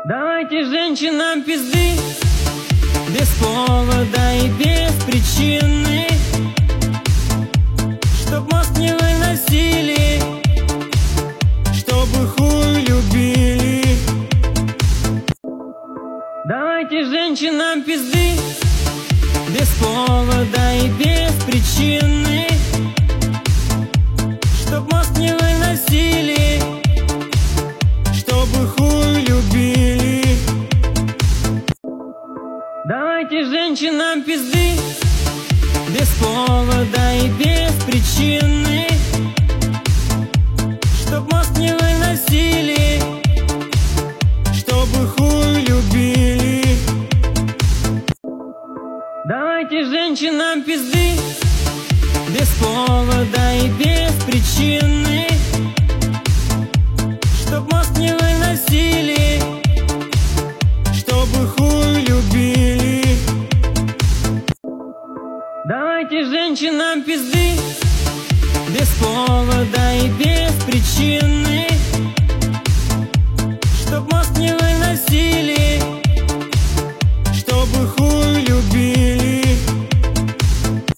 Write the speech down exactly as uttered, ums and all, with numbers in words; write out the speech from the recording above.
Давайте женщинам пизды без повода и без причины, чтоб мозг не выносили, чтобы хуй любили. Давайте женщинам пизды без повода и без причины, чтоб мозг не выносили, чтобы хуй любили. Давайте женщинам пизды без повода и без причины, чтоб мозг не выносили, чтобы хуй любили. Давайте женщинам пизды без повода и без причины, чтоб мозг не выносили, чтобы хуй любили. Давайте женщинам пизды без повода и без причины,